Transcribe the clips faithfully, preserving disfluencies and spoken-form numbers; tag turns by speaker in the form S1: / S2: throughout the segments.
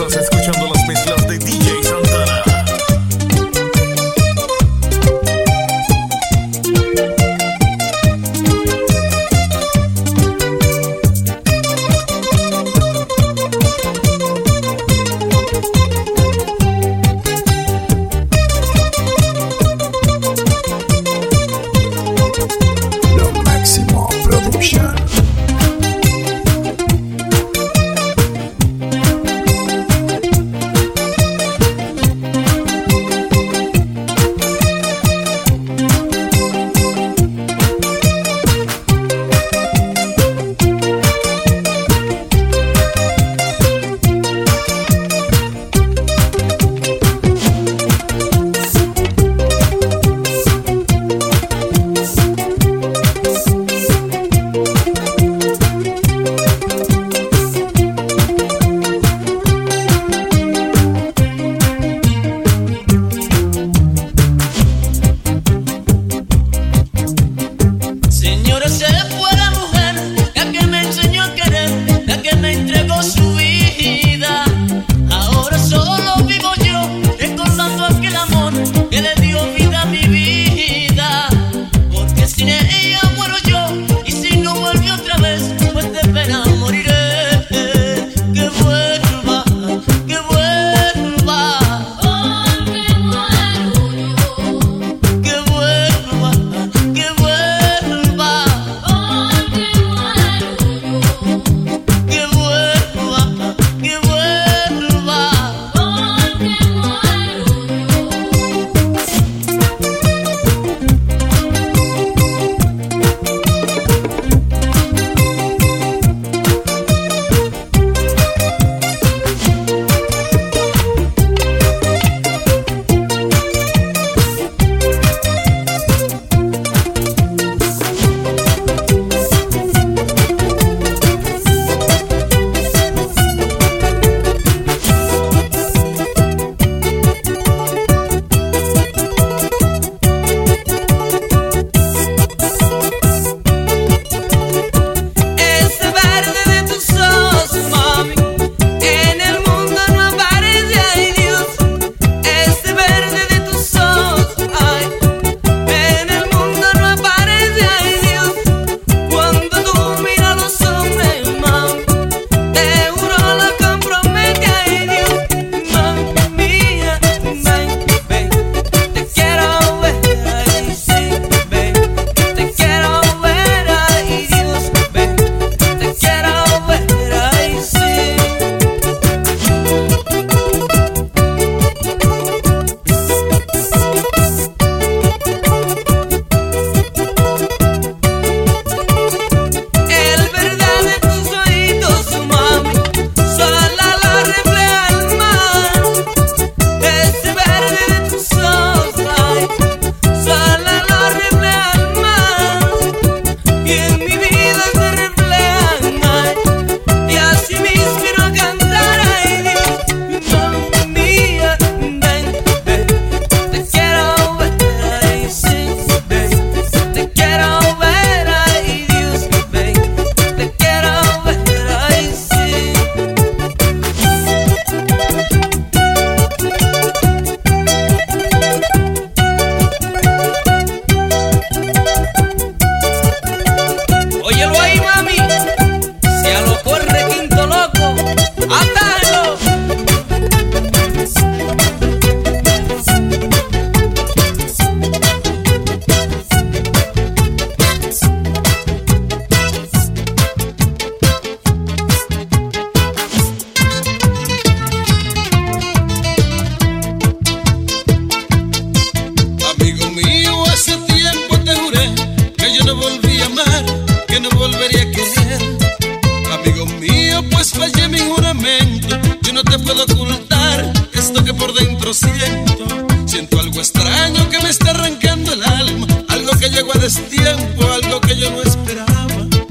S1: Estás escuchando las mezclas de D J Santana.
S2: Siento, siento algo extraño que me está arrancando el alma, algo que llegó a destiempo, algo que yo no esperaba.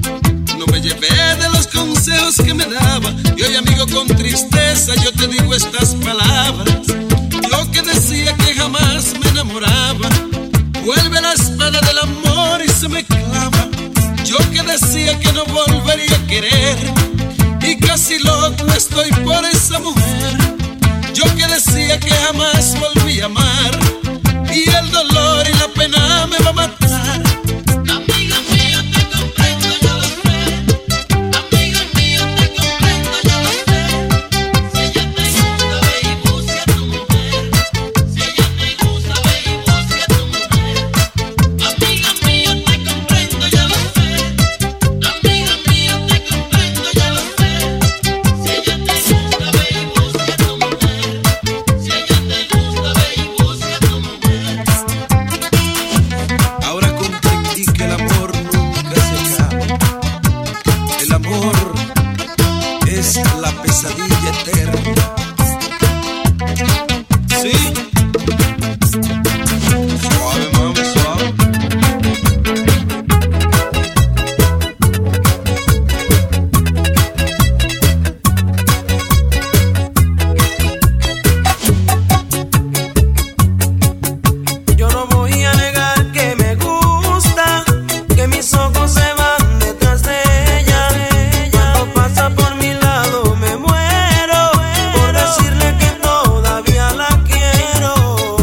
S2: No me llevé de los consejos que me daba, y hoy, amigo, con tristeza yo te digo estas palabras. Yo que decía que jamás me enamoraba, vuelve la espada del amor y se me clava. Yo que decía que no volvería a querer, y casi loco estoy por esa mujer. Yo que decía que jamás volví a amar, y el dolor y la pena me va a matar.
S3: Amigo mío, te comprendo, yo lo sé. Amigo mío, te comprendo, yo lo sé. Si ella te gusta, ve y busca a tu mujer. Si ella te gusta, ve y busca a tu mujer. Amigo mío, te comprendo, yo lo sé. Amigo mío, te comprendo, yo lo sé. Si ella te gusta, ve y busca a tu mujer. Si ella te gusta, ve y busca a tu mujer.
S2: Ahora comprendí que el amor nunca se acaba. El amor es la pesadilla eterna. Sí. Suave, mami, suave.
S4: Yo no voy a negar que me gusta, que mis ojos se van detrás de ella. Cuando pasa por mi lado me muero por decirle que todavía la quiero.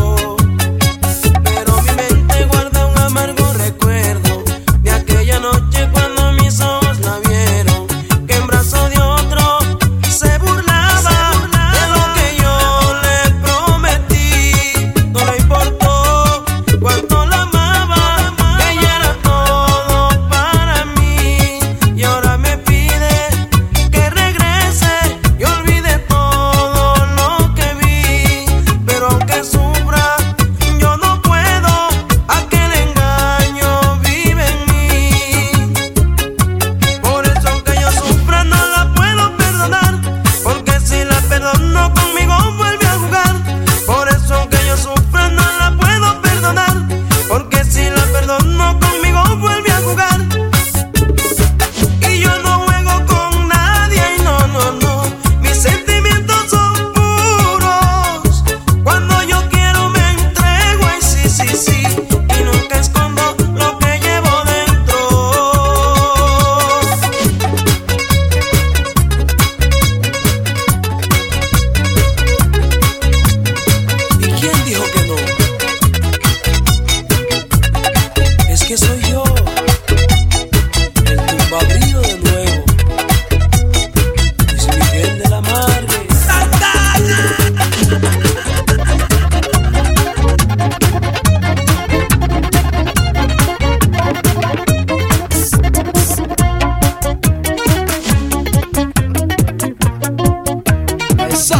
S4: Pero mi mente guarda un amargo recuerdo de aquella noche cuando mis ojos la vieron, que en brazos de otro se burlaba de lo que yo le prometí. No le importó cuánto la amaba, que ella era todo para mí. Y ahora me pide que regrese y olvide todo lo que vi. Pero aunque sufra, yo no puedo, aquel engaño vive en mí. Por eso aunque yo sufra no la puedo perdonar, porque si la perdono conmigo vuelve a jugar. Por eso aunque yo sufra no la puedo perdonar, porque si la perdono conmigo vuelve a jugar. Y yo no juego con nadie, y no, no, no, mis sentimientos son puros. Cuando yo quiero me entrego, ay sí, sí, sí, y nunca escondo lo que llevo dentro. ¿Y quién dijo que no? Es que soy yo, el tumbabrío de nuevo, Luis Miguel de la Margue. Eso.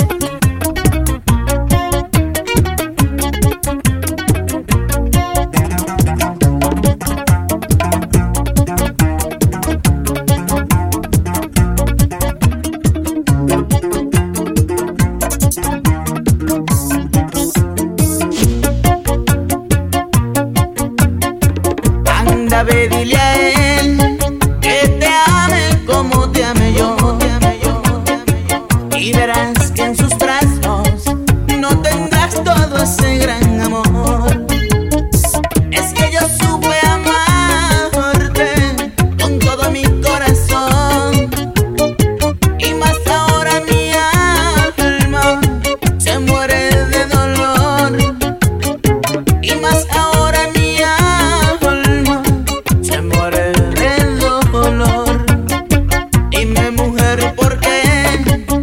S5: Anda, ve, dile a él que te ame como te amé yo, y verás que en sus brazos no tendrás todo ese gran amor. Es que yo supe amarte con todo mi corazón, y más ahora mi alma se muere de dolor, y más ahora mi alma se muere de dolor. Dime, mujer, ¿por qué